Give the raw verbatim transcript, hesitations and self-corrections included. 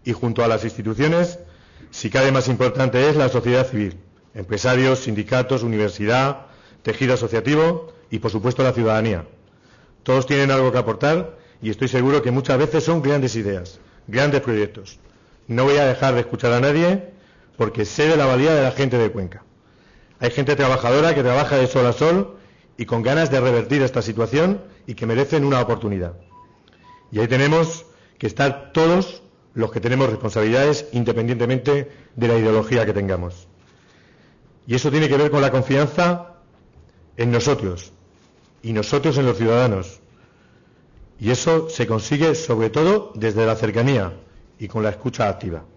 Y junto a las instituciones, si cabe más importante es la sociedad civil, empresarios, sindicatos, universidad, tejido asociativo y, por supuesto, la ciudadanía. Todos tienen algo que aportar y estoy seguro que muchas veces son grandes ideas, grandes proyectos. No voy a dejar de escuchar a nadie porque sé de la valía de la gente de Cuenca. Hay gente trabajadora que trabaja de sol a sol y con ganas de revertir esta situación y que merecen una oportunidad. Y ahí tenemos que estar todos los que tenemos responsabilidades independientemente de la ideología que tengamos. Y eso tiene que ver con la confianza en nosotros y nosotros en los ciudadanos. Y eso se consigue sobre todo desde la cercanía y con la escucha activa.